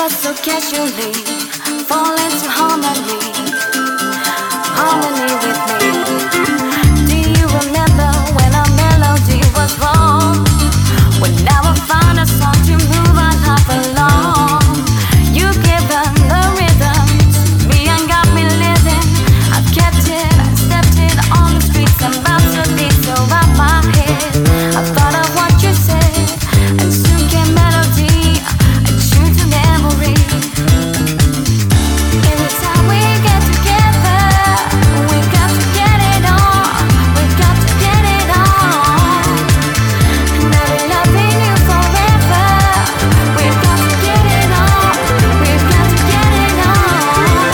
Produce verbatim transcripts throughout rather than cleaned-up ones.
so casually fall into harmony, harmony with me. Do you remember when our melody was wrong? When now I found a song to move our life along. You given the rhythm to me and got me living. I've kept it, I stepped it on the streets. I'm about to be so out my head. I thought of what you said, and soon came melody, a tune to memory. Every time we get together, we got to get it on. We got to get it on. And I'll be loving you forever. We've got to get it on. We've got to get it on.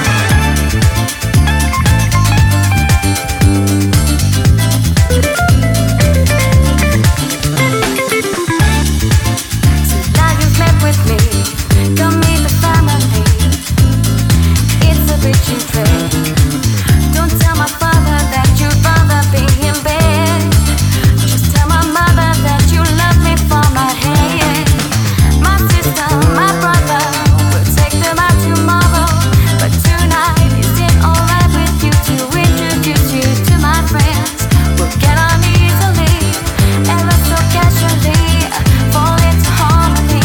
So now you've met with me, come meet the family. It's a bit you pray. Don't tell my father that you'd rather be in bed. Just tell my mother that you love me for my head. My sister, my brother, we'll take them out tomorrow. But tonight, is it alright with you to introduce you to my friends? We'll get on easily, ever so casually, fall into harmony.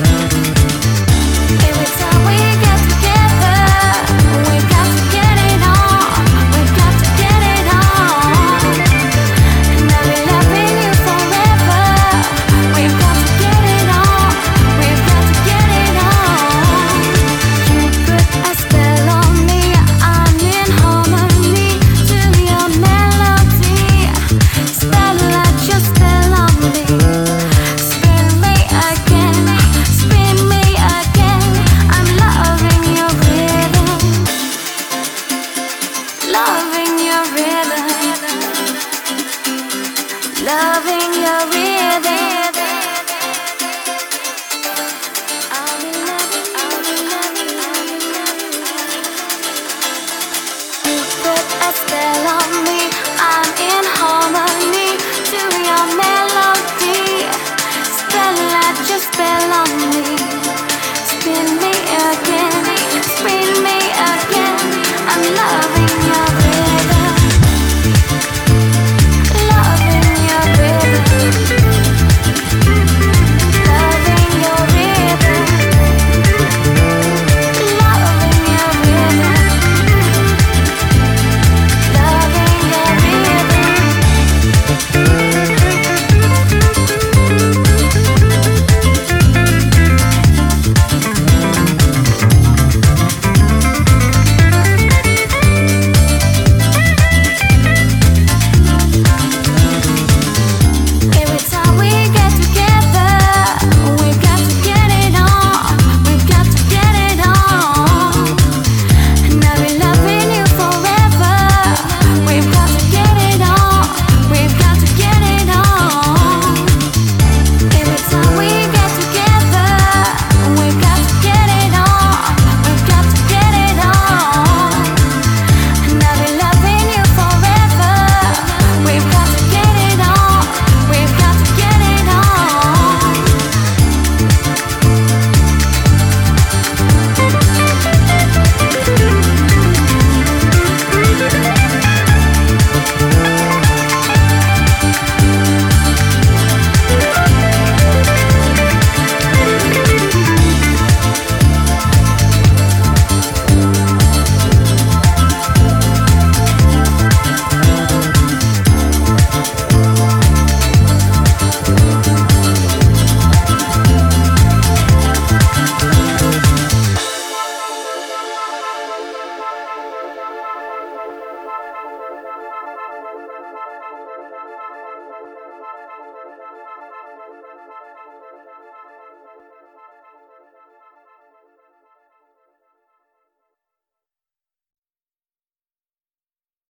Every time we get together, we've got to get it on. We've got to get it on. And I'll be loving you forever. We've got to get it on. We've got to get it on. You put a spell on me. I'm in harmony to your melody. Spell like your spell on me. Spin me again. Spin me again. I'm loving your rhythm. Loving your rhythm. Loving your rhythm.